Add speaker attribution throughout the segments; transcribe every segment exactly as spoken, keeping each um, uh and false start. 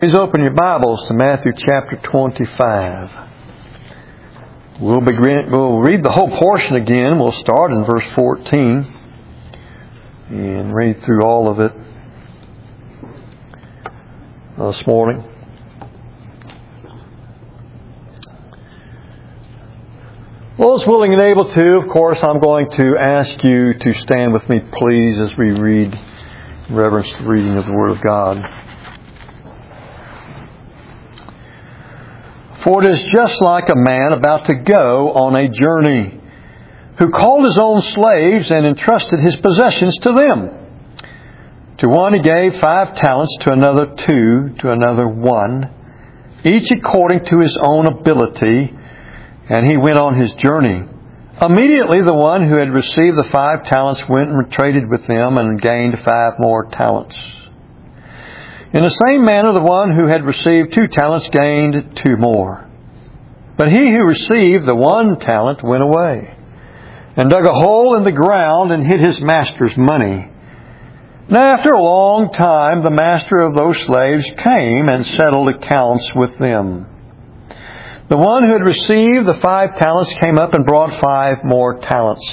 Speaker 1: Please open your Bibles to Matthew chapter twenty-five. We'll begin, we'll read the whole portion again. We'll start in verse fourteen and read through all of it this morning. Well, as willing and able to, of course, I'm going to ask you to stand with me, please, as we read, reverence the reading of the Word of God. For it is just like a man about to go on a journey, who called his own slaves and entrusted his possessions to them. To one he gave five talents, to another two, to another one, each according to his own ability, and he went on his journey. Immediately the one who had received the five talents went and traded with them and gained five more talents. In the same manner, the one who had received two talents gained two more. But he who received the one talent went away, and dug a hole in the ground and hid his master's money. Now after a long time, the master of those slaves came and settled accounts with them. The one who had received the five talents came up and brought five more talents,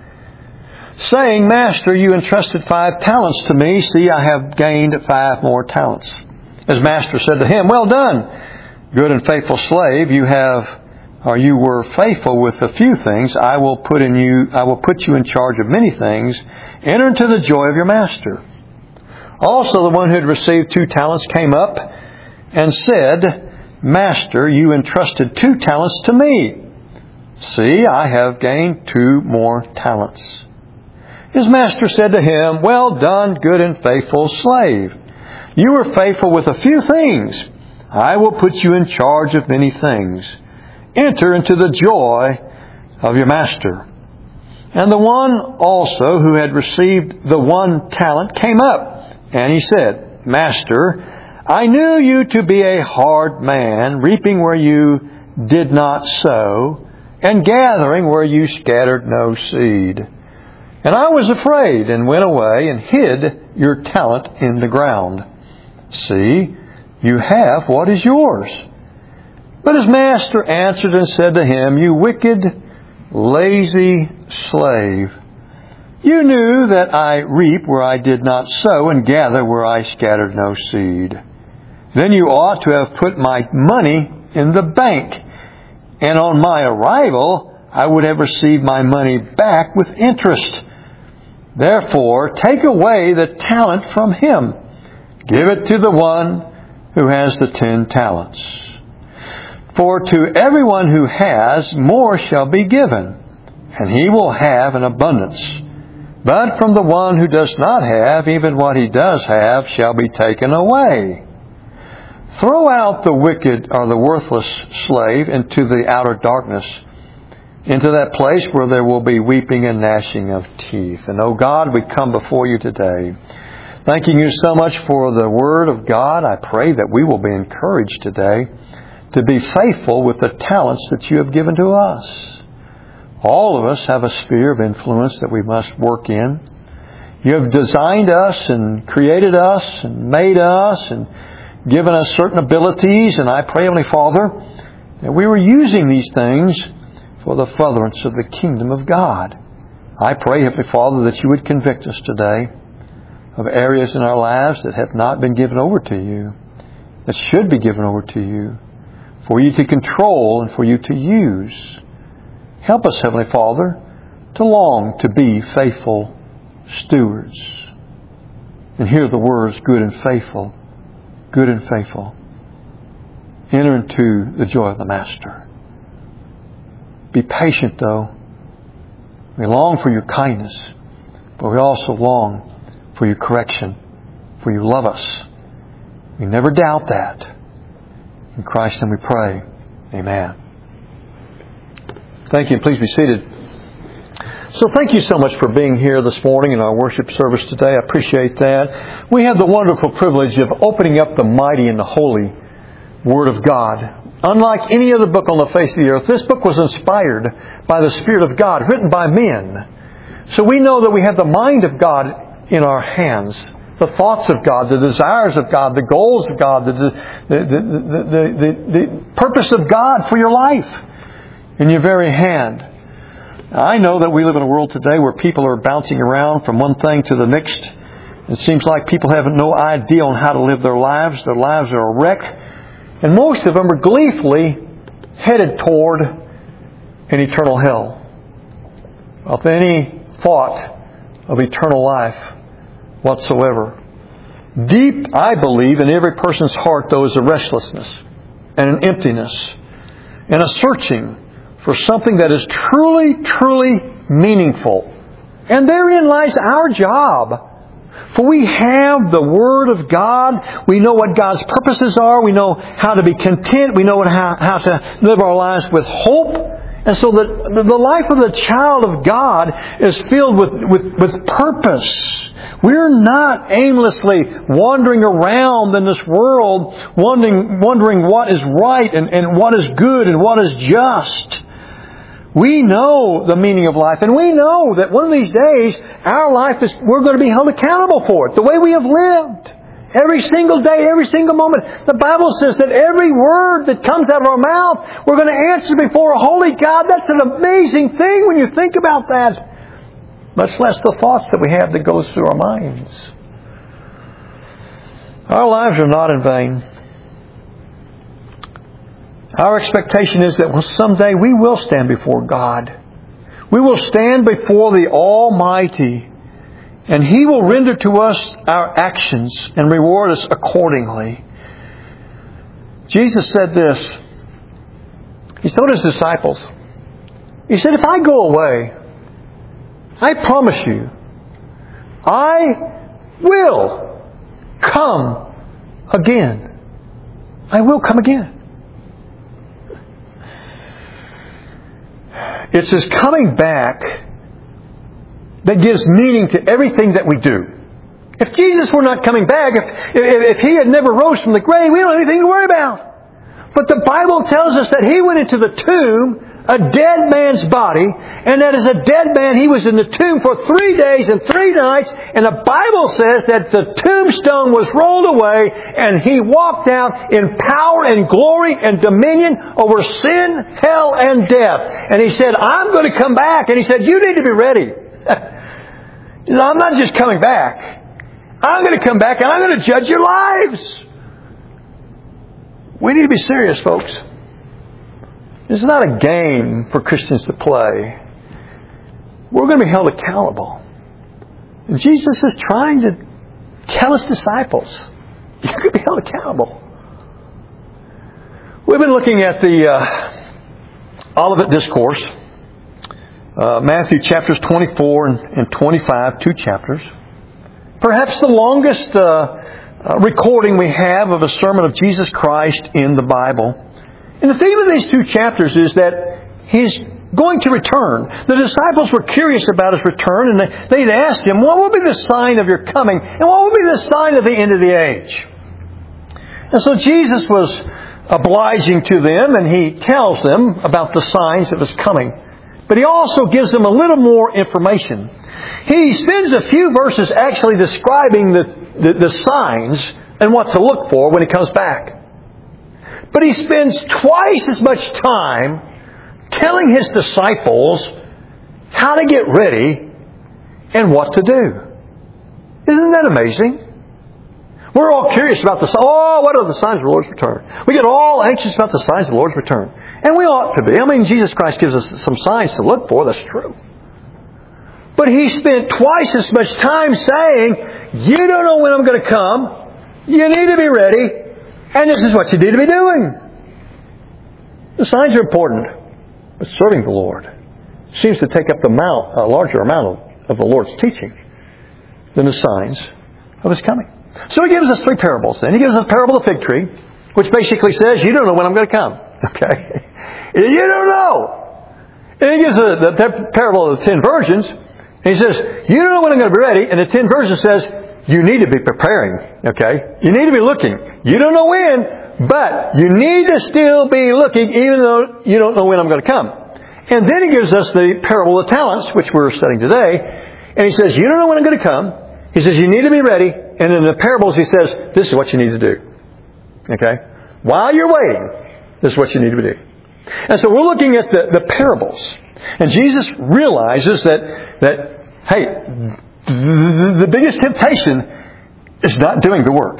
Speaker 1: saying, Master, you entrusted five talents to me. See, I have gained five more talents. His master said to him, Well done, good and faithful slave. You have, or you were faithful with a few things. I will put in you, I will put you in charge of many things. Enter into the joy of your master. Also, the one who had received two talents came up and said, Master, you entrusted two talents to me. See, I have gained two more talents. His master said to him, Well done, good and faithful slave. You were faithful with a few things. I will put you in charge of many things. Enter into the joy of your master. And the one also who had received the one talent came up, and he said, Master, I knew you to be a hard man, reaping where you did not sow, and gathering where you scattered no seed. And I was afraid and went away and hid your talent in the ground. See, you have what is yours. But his master answered and said to him, You wicked, lazy slave. You knew that I reap where I did not sow and gather where I scattered no seed. Then you ought to have put my money in the bank, and on my arrival I would have received my money back with interest. Therefore, take away the talent from him. Give it to the one who has the ten talents. For to everyone who has, more shall be given, and he will have an abundance. But from the one who does not have, even what he does have shall be taken away. Throw out the wicked or the worthless slave into the outer darkness, into that place where there will be weeping and gnashing of teeth. And, oh God, we come before you today, thanking you so much for the Word of God. I pray that we will be encouraged today to be faithful with the talents that you have given to us. All of us have a sphere of influence that we must work in. You have designed us and created us and made us and given us certain abilities. And I pray, Heavenly Father, that we were using these things for the furtherance of the kingdom of God. I pray, Heavenly Father, that you would convict us today of areas in our lives that have not been given over to you, that should be given over to you, for you to control and for you to use. Help us, Heavenly Father, to long to be faithful stewards. And hear the words, good and faithful, good and faithful. Enter into the joy of the Master. Be patient, though. We long for your kindness, but we also long for your correction, for you love us. We never doubt that. In Christ's name we pray. Amen. Thank you, and please be seated. So thank you so much for being here this morning in our worship service today. I appreciate that. We have the wonderful privilege of opening up the mighty and the holy Word of God. Unlike any other book on the face of the earth, this book was inspired by the Spirit of God, written by men. So we know that we have the mind of God in our hands the thoughts of God, the desires of God, the goals of God, the, the, the, the, the, the purpose of God for your life in your very hand. I know that we live in a world today where people are bouncing around from one thing to the next. It seems like people have no idea on how to live their lives. Their lives are a wreck. And most of them are gleefully headed toward an eternal hell, of any thought of eternal life whatsoever. Deep, I believe, in every person's heart, though, is a restlessness and an emptiness and a searching for something that is truly, truly meaningful. And therein lies our job. For we have the Word of God. We know what God's purposes are. We know how to be content. We know how, how to live our lives with hope. And so the, the life of the child of God is filled with, with, with purpose. We're not aimlessly wandering around in this world wondering, wondering what is right and, and what is good and what is just. We know the meaning of life, and we know that one of these days our life is, we're going to be held accountable for it, the way we have lived. Every single day, every single moment. The Bible says that every word that comes out of our mouth, we're going to answer before a holy God. That's an amazing thing when you think about that. Much less the thoughts that we have that goes through our minds. Our lives are not in vain. Our expectation is that someday we will stand before God. We will stand before the Almighty, and He will render to us our actions and reward us accordingly. Jesus said this. He told His disciples, He said, if I go away, I promise you, I will come again. I will come again. It's His coming back that gives meaning to everything that we do. If Jesus were not coming back, if, if, if He had never rose from the grave, we don't have anything to worry about. But the Bible tells us that He went into the tomb, a dead man's body, and that as a dead man He was in the tomb for three days and three nights, and the Bible says that the tombstone was rolled away and He walked out in power and glory and dominion over sin, hell, and death. And He said, I'm going to come back. And He said, you need to be ready. He said, I'm not just coming back. I'm going to come back and I'm going to judge your lives. We need to be serious, folks. This is not a game for Christians to play. We're going to be held accountable. And Jesus is trying to tell His disciples, you can be held accountable. We've been looking at the uh, Olivet Discourse, uh, Matthew chapters twenty-four and, and twenty-five, two chapters. Perhaps the longest uh, uh, recording we have of a sermon of Jesus Christ in the Bible. And the theme of these two chapters is that He's going to return. The disciples were curious about His return, and they'd asked Him, what will be the sign of your coming? And what will be the sign of the end of the age? And so Jesus was obliging to them, and He tells them about the signs of His coming. But He also gives them a little more information. He spends a few verses actually describing the, the, the signs and what to look for when He comes back. But He spends twice as much time telling His disciples how to get ready and what to do. Isn't that amazing? We're all curious about the, oh, what are the signs of the Lord's return? We get all anxious about the signs of the Lord's return. And we ought to be. I mean, Jesus Christ gives us some signs to look for. That's true. But He spent twice as much time saying, you don't know when I'm going to come. You need to be ready. And this is what you need to be doing. The signs are important. But serving the Lord seems to take up the amount, a larger amount of, of the Lord's teaching than the signs of His coming. So He gives us three parables then. He gives us the parable of the fig tree, which basically says, you don't know when I'm going to come. Okay? You don't know. And He gives the, the parable of the ten virgins. And He says, you don't know when I'm going to be ready. And the ten virgins says, you need to be preparing. Okay? You need to be looking. You don't know when, but you need to still be looking even though you don't know when I'm going to come. And then He gives us the parable of the talents, which we're studying today. And He says, you don't know when I'm going to come. He says, you need to be ready. and in the parables He says, this is what you need to do. Okay? While you're waiting, this is what you need to do. And so we're looking at the, the parables. And Jesus realizes that, that hey, the, the biggest temptation is not doing the work.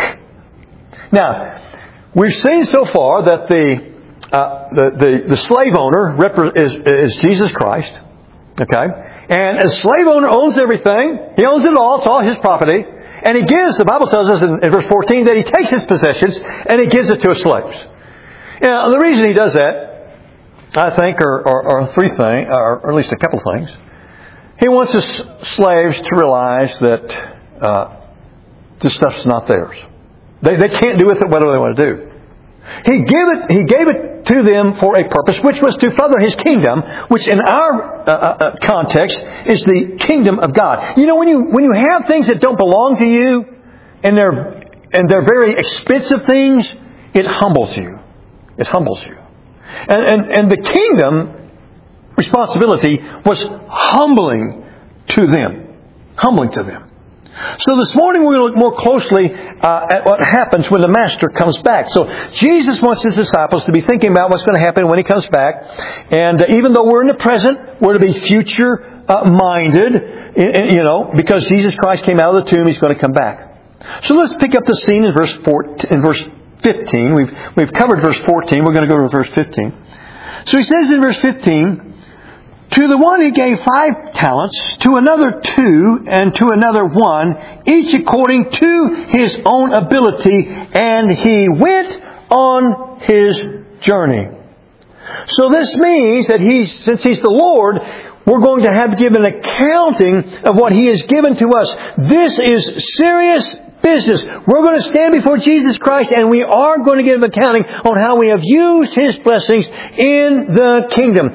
Speaker 1: Now, we've seen so far that the uh, the, the, the slave owner is, is Jesus Christ. Okay? And a slave owner owns everything. He owns it all. It's all his property. And he gives, the Bible tells us in, in verse fourteen, that he takes his possessions and he gives it to his slaves. Now, the reason he does that, I think, are, are, are three things, or at least a couple of things. He wants his slaves to realize that uh, this stuff's not theirs. They, they can't do with it whatever they want to do. He gave it, he gave it to them for a purpose, which was to further His kingdom, which in our uh, uh, context is the kingdom of God. You know, when you when you have things that don't belong to you, and they're and they're very expensive things, it humbles you. It humbles you. And and, and the kingdom responsibility was humbling to them, humbling to them. So this morning we're going to look more closely uh, at what happens when the Master comes back. So Jesus wants His disciples to be thinking about what's going to happen when He comes back. And uh, even though we're in the present, we're to be future uh, minded, you know, because Jesus Christ came out of the tomb, He's going to come back. So let's pick up the scene in verse fourteen, in verse fifteen. We've we've covered verse fourteen. We're going to go to verse fifteen. So He says in verse fifteen, to the one He gave five talents, to another two, and to another one, each according to his own ability, and he went on his journey. So this means that He's, since He's the Lord, we're going to have to give an accounting of what He has given to us. This is serious business. We're going to stand before Jesus Christ, and we are going to give an accounting on how we have used His blessings in the kingdom.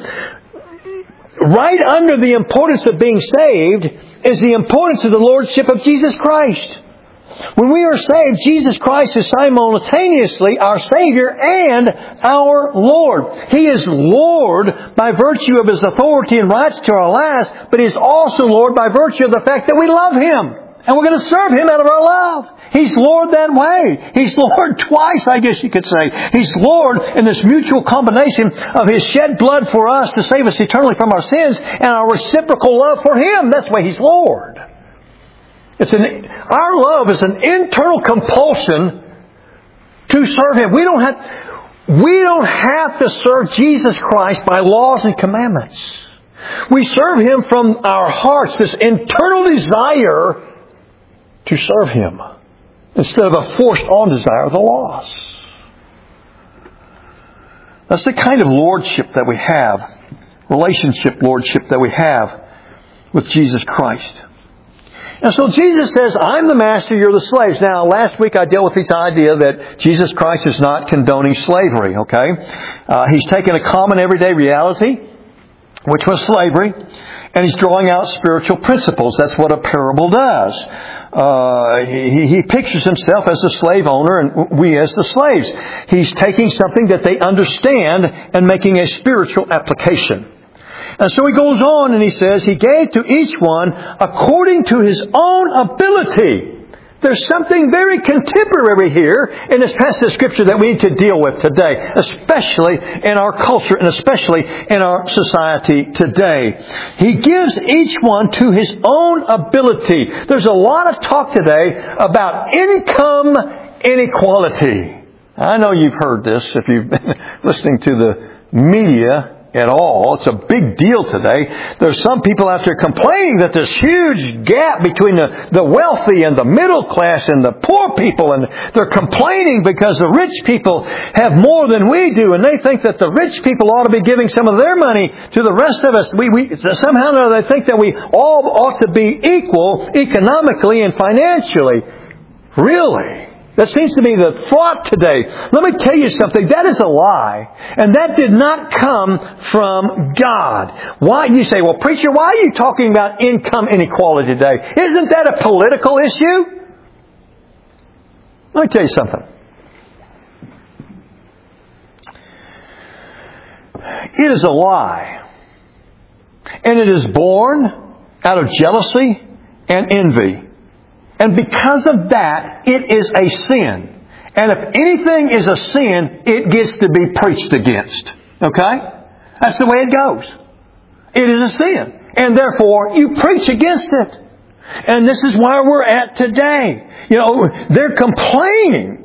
Speaker 1: Right under the importance of being saved is the importance of the Lordship of Jesus Christ. When we are saved, Jesus Christ is simultaneously our Savior and our Lord. He is Lord by virtue of His authority and rights to our lives, but He is also Lord by virtue of the fact that we love Him. And we're going to serve Him out of our love. He's Lord that way. He's Lord twice, I guess you could say. He's Lord in this mutual combination of His shed blood for us to save us eternally from our sins and our reciprocal love for Him. That's why He's Lord. It's an, our love is an internal compulsion to serve Him. We don't have, we don't have to serve Jesus Christ by laws and commandments. We serve Him from our hearts, this internal desire to serve Him instead of a forced-on desire of the lost. That's the kind of lordship that we have, relationship lordship that we have with Jesus Christ. And so Jesus says, I'm the master, you're the slaves. Now, last week I dealt with this idea that Jesus Christ is not condoning slavery, okay? Uh, he's taken a common everyday reality, which was slavery, and He's drawing out spiritual principles. That's what a parable does. Uh, he, he pictures Himself as the slave owner and we as the slaves. He's taking something that they understand and making a spiritual application. And so He goes on and He says, He gave to each one according to his own ability. There's something very contemporary here in this passage of Scripture that we need to deal with today, especially in our culture and especially in our society today. He gives each one to his own ability. There's a lot of talk today about income inequality. I know you've heard this if you've been listening to the media at all. It's a big deal today. There's some people out there complaining that there's huge gap between the, the wealthy and the middle class and the poor people, and they're complaining because the rich people have more than we do, and they think that the rich people ought to be giving some of their money to the rest of us. We, we somehow or other they think that we all ought to be equal economically and financially. Really? That seems to be the thought today. Let me tell you something. That is a lie. And that did not come from God. Why? You say, well, preacher, why are you talking about income inequality today? Isn't that a political issue? Let me tell you something. It is a lie. And it is born out of jealousy and envy And because of that, it is a sin. And if anything is a sin, it gets to be preached against. Okay? That's the way it goes. It is a sin. And therefore, you preach against it. And this is where we're at today. You know, they're complaining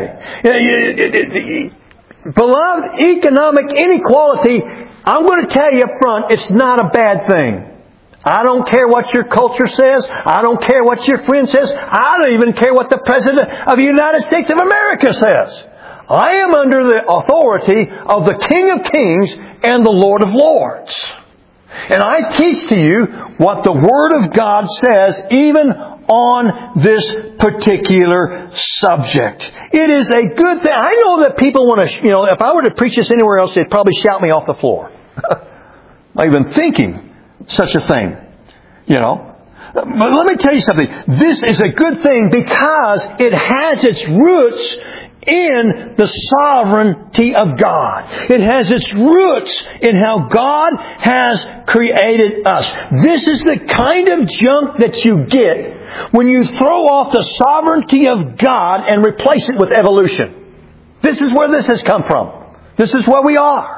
Speaker 1: today. Beloved, economic inequality, I'm going to tell you up front, it's not a bad thing. I don't care what your culture says. I don't care what your friend says. I don't even care what the President of the United States of America says. I am under the authority of the King of Kings and the Lord of Lords. And I teach to you what the Word of God says even on this particular subject. It is a good thing. I know that people want to, you know, if I were to preach this anywhere else, they'd probably shout me off the floor. Not even thinking such a thing, you know. But let me tell you something. This is a good thing because it has its roots in the sovereignty of God. It has its roots in how God has created us. This is the kind of junk that you get when you throw off the sovereignty of God and replace it with evolution. This is where this has come from. This is where we are.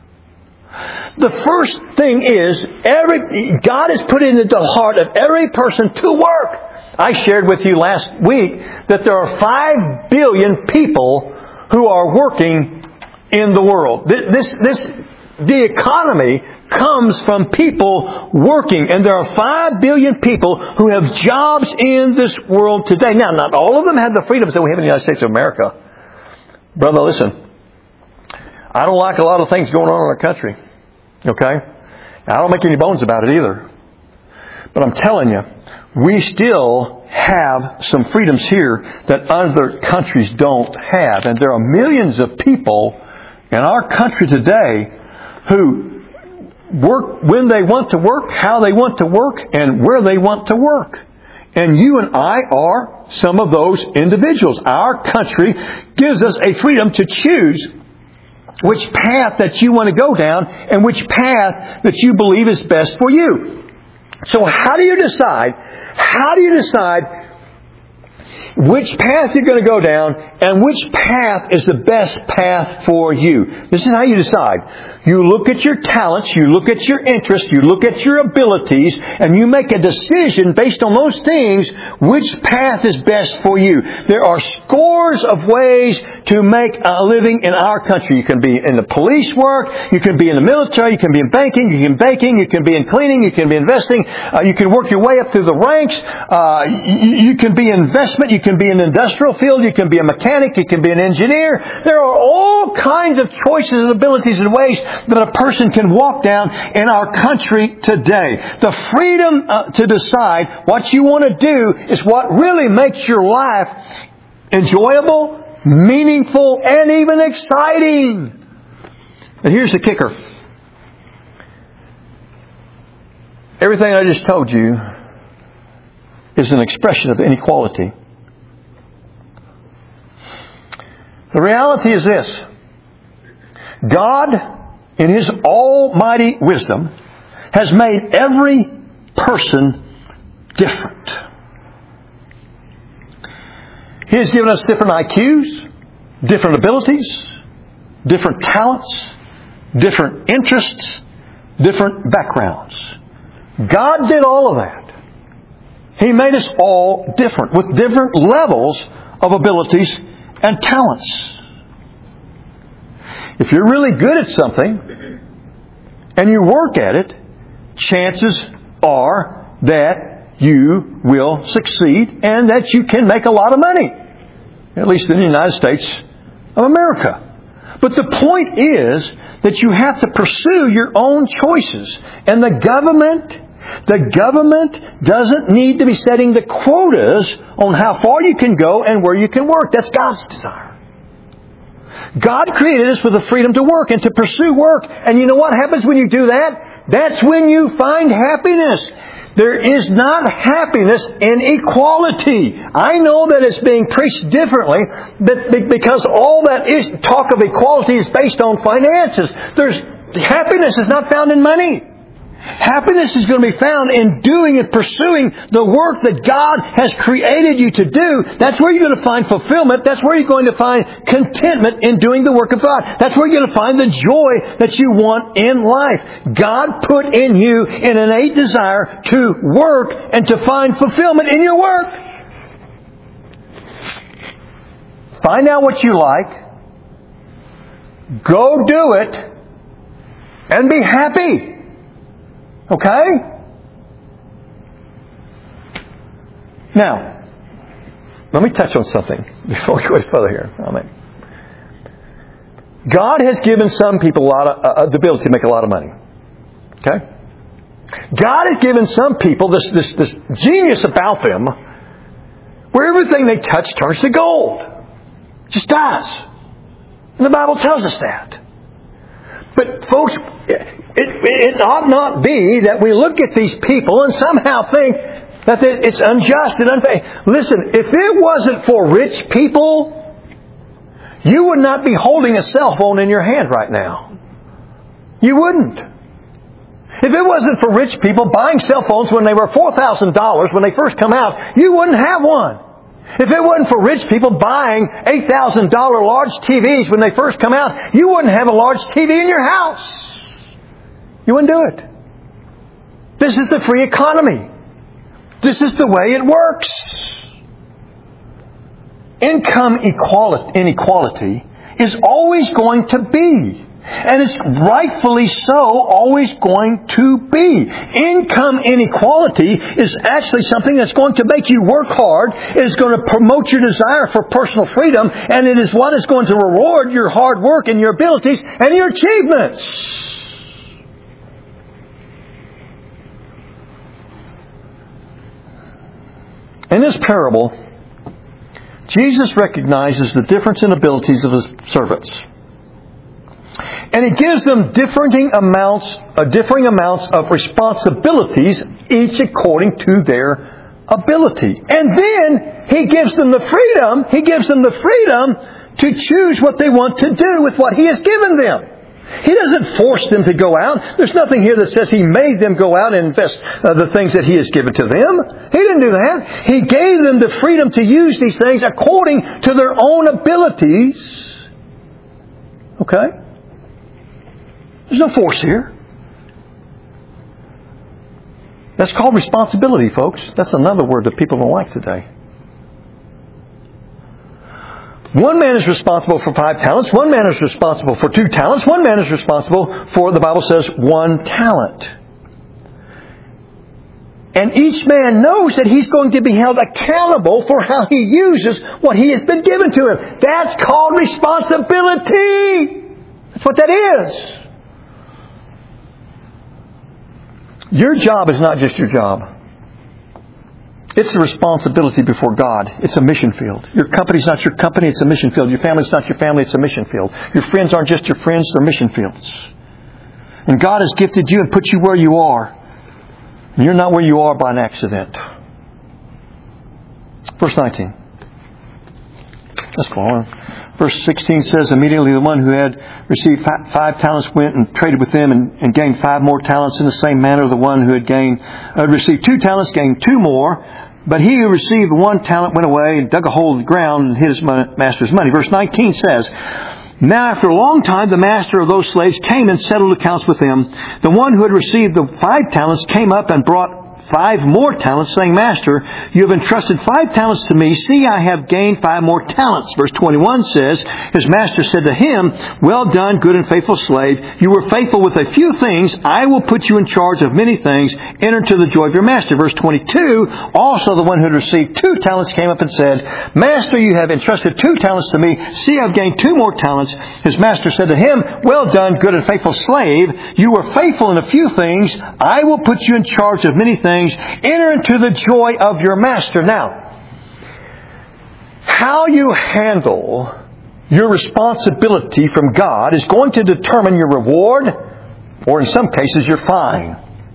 Speaker 1: The first thing is, every God has put it into the heart of every person to work. I shared with you last week that there are five billion people who are working in the world. This, this, the economy comes from people working, and there are five billion people who have jobs in this world today. Now, not all of them have the freedoms that we have in the United States of America. Brother, listen. I don't like a lot of things going on in our country. Okay? Now, I don't make any bones about it either. But I'm telling you, we still have some freedoms here that other countries don't have. And there are millions of people in our country today who work when they want to work, how they want to work, and where they want to work. And you and I are some of those individuals. Our country gives us a freedom to choose which path that you want to go down and which path that you believe is best for you. So how do you decide? How do you decide which path you're going to go down and which path is the best path for you? This is how you decide. You look at your talents, you look at your interests, you look at your abilities, and you make a decision based on those things which path is best for you. There are scores of ways to make a living in our country. You can be in the police work, you can be in the military, you can be in banking, you can be baking, you can be in cleaning, you can be investing, uh, you can work your way up through the ranks, uh, you, you can be in investment, you can be in the industrial field, you can be a mechanic, you can be an engineer. There are all kinds of choices and abilities and ways that a person can walk down in our country today. The freedom uh, to decide what you want to do is what really makes your life enjoyable, meaningful, and even exciting. And here's the kicker. Everything I just told you is an expression of inequality. The reality is this. God, in His almighty wisdom, has made every person different. He has given us different I Qs, different abilities, different talents, different interests, different backgrounds. God did all of that. He made us all different, with different levels of abilities and talents. If you're really good at something and you work at it, chances are that you will succeed and that you can make a lot of money. At least in the United States of America. But the point is that you have to pursue your own choices. And the government, the government doesn't need to be setting the quotas on how far you can go and where you can work. That's God's desire. God created us with the freedom to work and to pursue work. And you know what happens when you do that? That's when you find happiness. There is not happiness in equality. I know that it's being preached differently, but because all that is talk of equality is based on finances. There's happiness is not found in money. Happiness is going to be found in doing and pursuing the work that God has created you to do. That's where you're going to find fulfillment. That's where you're going to find contentment in doing the work of God. That's where you're going to find the joy that you want in life. God put in you an innate desire to work and to find fulfillment in your work. Find out what you like. Go do it. And be happy. Okay? Now, let me touch on something before we go any further here. I mean, God has given some people a lot of, uh, the ability to make a lot of money. Okay? God has given some people this, this, this genius about them where everything they touch turns to gold. It just does. And the Bible tells us that. But folks, it, it ought not be that we look at these people and somehow think that it's unjust and unfair. Listen, if it wasn't for rich people, you would not be holding a cell phone in your hand right now. You wouldn't. If it wasn't for rich people buying cell phones when they were four thousand dollars when they first come out, you wouldn't have one. If it wasn't for rich people buying eight thousand dollars large T Vs when they first come out, you wouldn't have a large T V in your house. You wouldn't do it. This is the free economy. This is the way it works. Income inequality is always going to be. And it's rightfully so always going to be. Income inequality is actually something that's going to make you work hard. It is going to promote your desire for personal freedom. And it is what is going to reward your hard work and your abilities and your achievements. In this parable, Jesus recognizes the difference in abilities of His servants. And He gives them differing amounts, uh, differing amounts of responsibilities, each according to their ability. And then He gives them the freedom, He gives them the freedom to choose what they want to do with what He has given them. He doesn't force them to go out. There's nothing here that says He made them go out and invest uh, the things that He has given to them. He didn't do that. He gave them the freedom to use these things according to their own abilities. Okay? There's no force here. That's called responsibility, folks. That's another word that people don't like today. One man is responsible for five talents. One man is responsible for two talents. One man is responsible for, the Bible says, one talent. And each man knows that he's going to be held accountable for how he uses what he has been given to him. That's called responsibility. That's what that is. Your job is not just your job. It's a responsibility before God. It's a mission field. Your company's not your company, it's a mission field. Your family's not your family, it's a mission field. Your friends aren't just your friends, they're mission fields. And God has gifted you and put you where you are. And you're not where you are by an accident. Verse nineteen. Let's go on. Verse sixteen says, immediately the one who had received five talents went and traded with them and, and gained five more talents. In the same manner, the one who had gained uh, received two talents gained two more. But he who received one talent went away and dug a hole in the ground and hid his master's money. Verse nineteen says, now after a long time, the master of those slaves came and settled accounts with them. The one who had received the five talents came up and brought five more talents, saying, Master, you have entrusted five talents to me. See, I have gained five more talents. Verse twenty-one says, his master said to him, well done, good and faithful slave. You were faithful with a few things. I will put you in charge of many things. Enter into the joy of your master. Verse twenty-two, also the one who had received two talents came up and said, Master, you have entrusted two talents to me. See, I've gained two more talents. His master said to him, well done, good and faithful slave. You were faithful in a few things. I will put you in charge of many things. Enter into the joy of your master. Now, how you handle your responsibility from God is going to determine your reward, or in some cases, your fine.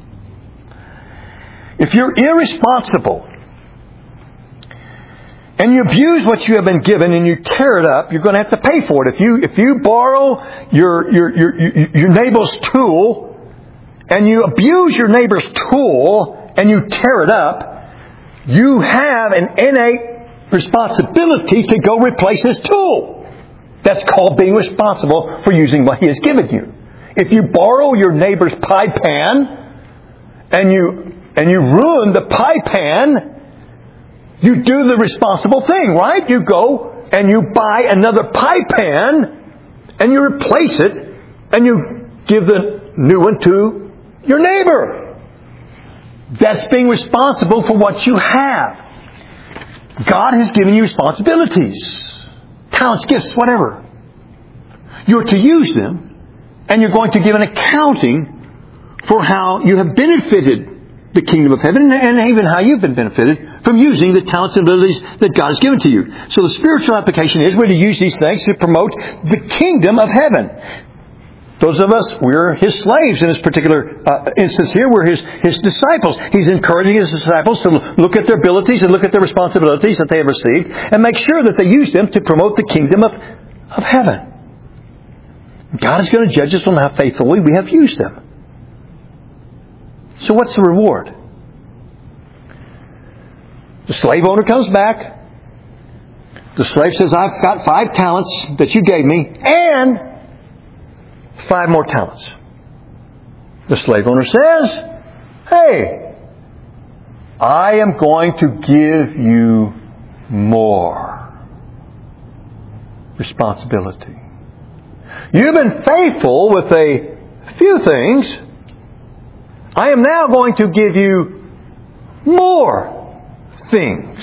Speaker 1: If you're irresponsible and you abuse what you have been given and you tear it up, you're going to have to pay for it. If you if you borrow your your your your neighbor's tool and you abuse your neighbor's tool and you tear it up, you have an innate responsibility to go replace his tool. That's called being responsible for using what he has given you. If you borrow your neighbor's pie pan and you and you ruin the pie pan, you do the responsible thing, right? You go and you buy another pie pan and you replace it and you give the new one to your neighbor. That's being responsible for what you have. God has given you responsibilities, talents, gifts, whatever. You're to use them, and you're going to give an accounting for how you have benefited the kingdom of heaven, and even how you've been benefited from using the talents and abilities that God has given to you. So the spiritual application is we're to use these things to promote the kingdom of heaven. Those of us, we're His slaves in this particular uh, instance here. We're His, His disciples. He's encouraging His disciples to look at their abilities and look at their responsibilities that they have received and make sure that they use them to promote the kingdom of, of heaven. God is going to judge us on how faithfully we have used them. So what's the reward? The slave owner comes back. The slave says, I've got five talents that you gave me and five more talents. The slave owner says, hey, I am going to give you more responsibility. You've been faithful with a few things. I am now going to give you more things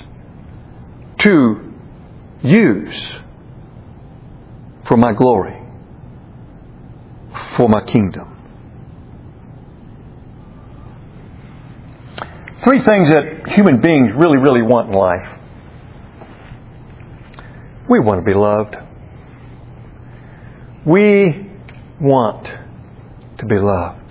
Speaker 1: to use for my glory, for my kingdom. Three things that human beings really, really want in life. We want to be loved. We want to be loved.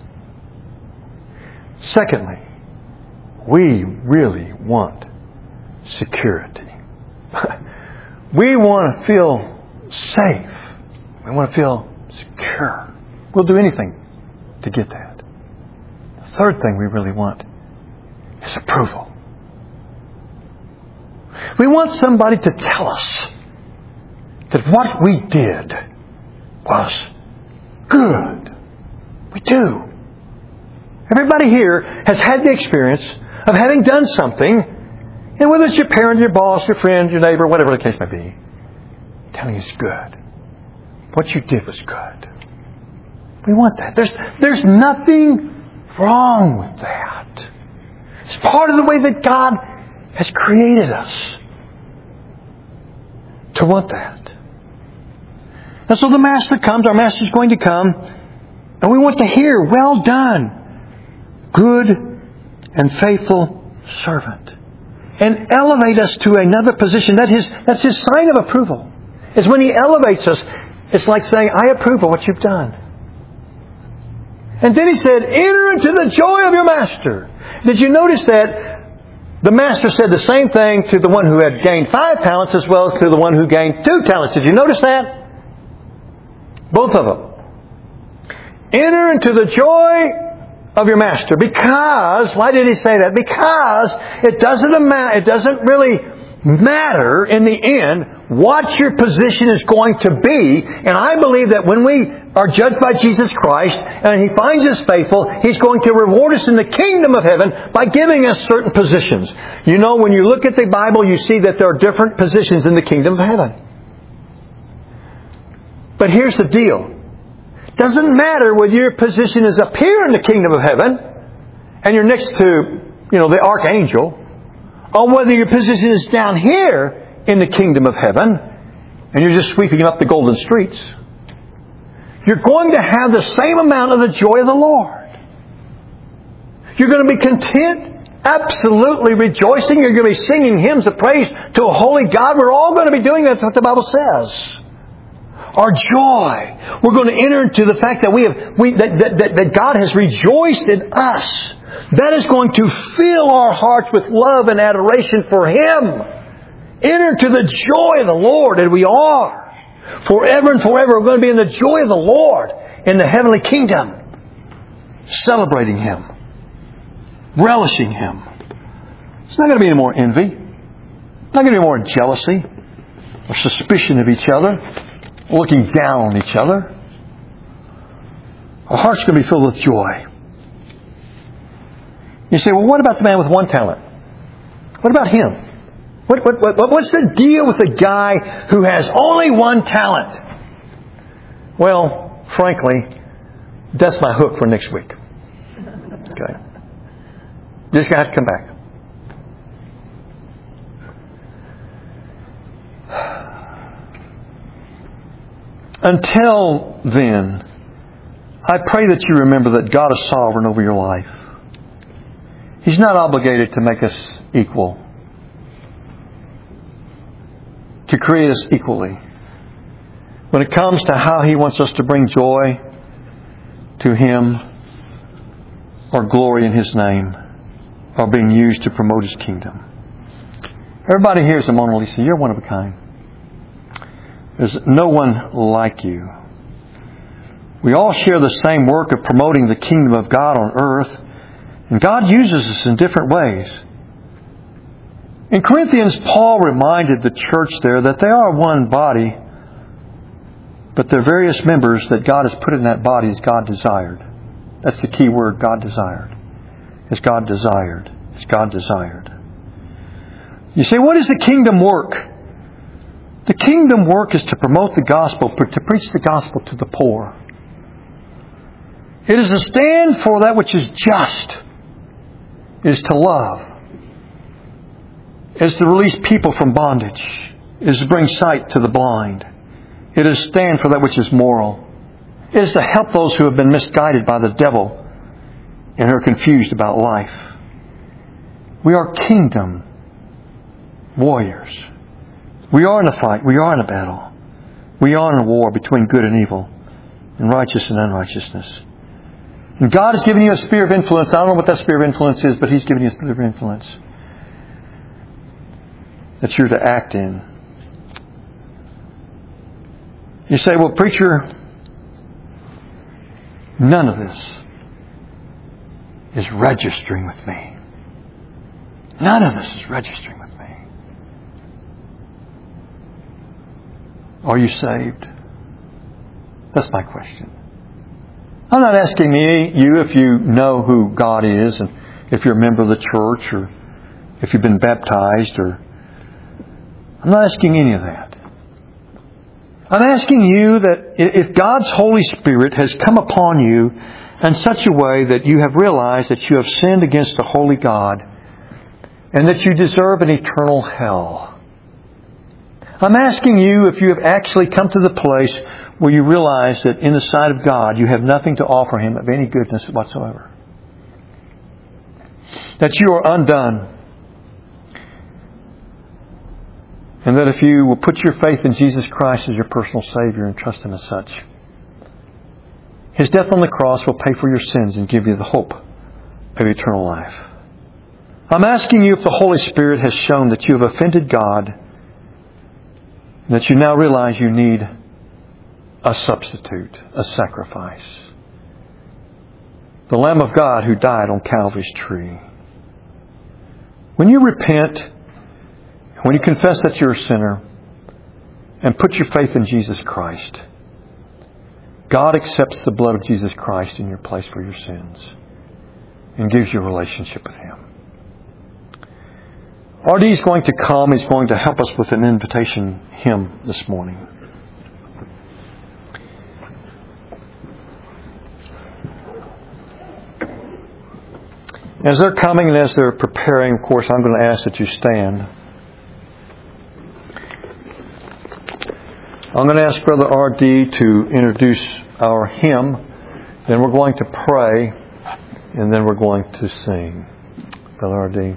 Speaker 1: Secondly, we really want security. We want to feel safe. We want to feel secure. We'll do anything to get that. The third thing we really want is approval. We want somebody to tell us that what we did was good. We do. Everybody here has had the experience of having done something, and whether it's your parent, your boss, your friend, your neighbor, whatever the case may be, telling you it's good. What you did was good. We want that. There's, there's nothing wrong with that. It's part of the way that God has created us to want that. And so the Master comes, our Master's going to come, and we want to hear, well done, good and faithful servant. And elevate us to another position. That is, that's His sign of approval. Is when He elevates us, it's like saying, I approve of what you've done. And then He said, enter into the joy of your Master. Did you notice that the Master said the same thing to the one who had gained five talents as well as to the one who gained two talents? Did you notice that? Both of them. Enter into the joy of your Master. Because, why did He say that? Because it doesn't ama- it doesn't really matter in the end what your position is going to be. And I believe that when we are judged by Jesus Christ and He finds us faithful, He's going to reward us in the kingdom of heaven by giving us certain positions. You know, when you look at the Bible, you see that there are different positions in the kingdom of heaven. But here's the deal. It doesn't matter whether your position is up here in the kingdom of heaven and you're next to, you know, the archangel, or whether your position is down here in the kingdom of heaven and you're just sweeping up the golden streets. You're going to have the same amount of the joy of the Lord. You're going to be content, absolutely rejoicing. You're going to be singing hymns of praise to a holy God. We're all going to be doing that. That's what the Bible says. Our joy. We're going to enter into the fact that we have we, that, that, that God has rejoiced in us. That is going to fill our hearts with love and adoration for Him. Enter into the joy of the Lord, and we are. Forever and forever we're going to be in the joy of the Lord in the heavenly kingdom. celebrating Him, relishing Him. It's not going to be any more envy. Not going to be more jealousy or suspicion of each other, looking down on each other. Our heart's going to be filled with joy. You say, well, what about the man with one talent? What about him? What, what, what, what's the deal with the guy who has only one talent? Well, frankly, that's my hook for next week. Okay. Just going to have to come back. Until then, I pray that you remember that God is sovereign over your life. He's not obligated to make us equal, to create us equally. When it comes to how He wants us to bring joy to Him or glory in His name or being used to promote His kingdom. Everybody here is a Mona Lisa. You're one of a kind. There's no one like you. We all share the same work of promoting the kingdom of God on earth, and God uses us in different ways. In Corinthians, Paul reminded the church there that they are one body, but their various members that God has put in that body as God desired. That's the key word, God desired. As God desired. As God desired. You say, what is the kingdom work? The kingdom work is to promote the gospel, to preach the gospel to the poor. It is to stand for that which is just. It is to love. It is to release people from bondage. It is to bring sight to the blind. It is to stand for that which is moral. It is to help those who have been misguided by the devil and are confused about life. We are kingdom warriors. We are in a fight. We are in a battle. We are in a war between good and evil, and righteous and unrighteousness. And God has given you a sphere of influence. I don't know what that sphere of influence is, but He's given you a sphere of influence that you're to act in. You say, well, preacher, none of this is registering with me. None of this is registering with me. Are you saved? That's my question. I'm not asking you if you know who God is and if you're a member of the church or if you've been baptized or... I'm not asking any of that. I'm asking you that if God's Holy Spirit has come upon you in such a way that you have realized that you have sinned against the holy God and that you deserve an eternal hell. I'm asking you if you have actually come to the place where you realize that in the sight of God you have nothing to offer Him of any goodness whatsoever. That you are undone. And that if you will put your faith in Jesus Christ as your personal Savior and trust Him as such, His death on the cross will pay for your sins and give you the hope of eternal life. I'm asking you if the Holy Spirit has shown that you have offended God, that you now realize you need a substitute, a sacrifice. The Lamb of God who died on Calvary's tree. When you repent, when you confess that you're a sinner, and put your faith in Jesus Christ, God accepts the blood of Jesus Christ in your place for your sins and gives you a relationship with Him. R D is going to come. He's going to help us with an invitation hymn this morning. As they're coming and as they're preparing, of course, I'm going to ask that you stand. I'm going to ask Brother R D to introduce our hymn. Then we're going to pray. And then we're going to sing. Brother R D.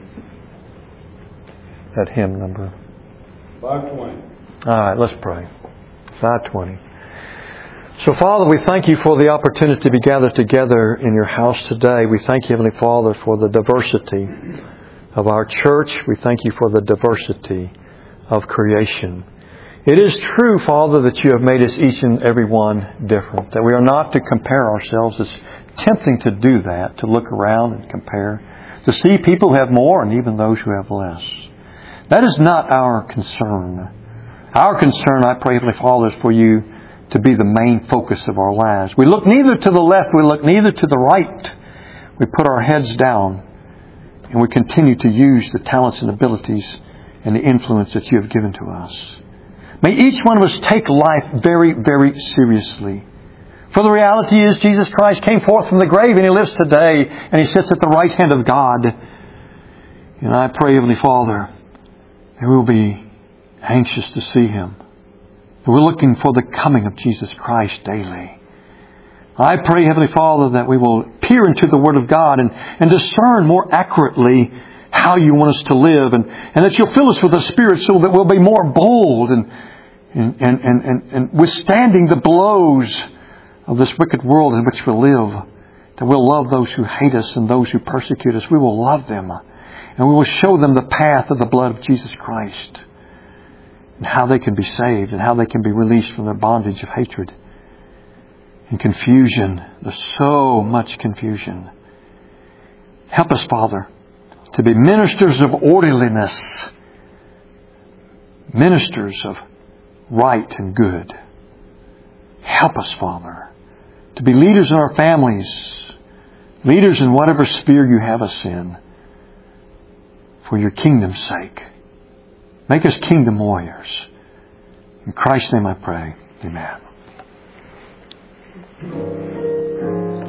Speaker 1: That hymn number.
Speaker 2: five twenty.
Speaker 1: All right, let's pray. five twenty. So, Father, we thank You for the opportunity to be gathered together in Your house today. We thank You, Heavenly Father, for the diversity of our church. We thank You for the diversity of creation. It is true, Father, that You have made us each and every one different, that we are not to compare ourselves. It's tempting to do that, to look around and compare, to see people who have more and even those who have less. That is not our concern. Our concern, I pray, Heavenly Father, is for You to be the main focus of our lives. We look neither to the left, we look neither to the right. We put our heads down and we continue to use the talents and abilities and the influence that You have given to us. May each one of us take life very, very seriously. For the reality is Jesus Christ came forth from the grave and He lives today and He sits at the right hand of God. And I pray, Heavenly Father, that we will be anxious to see Him. That we're looking for the coming of Jesus Christ daily. I pray, Heavenly Father, that we will peer into the Word of God and, and discern more accurately how You want us to live, and, and that You'll fill us with the Spirit so that we'll be more bold and, and, and, and, and withstanding the blows of this wicked world in which we live. That we'll love those who hate us and those who persecute us. We will love them, and we will show them the path of the blood of Jesus Christ, and how they can be saved and how they can be released from their bondage of hatred and confusion. There's so much confusion. Help us, Father, to be ministers of orderliness, ministers of right and good. Help us, Father, to be leaders in our families, leaders in whatever sphere You have us in, for Your kingdom's sake. Make us kingdom warriors. In Christ's name I pray. Amen.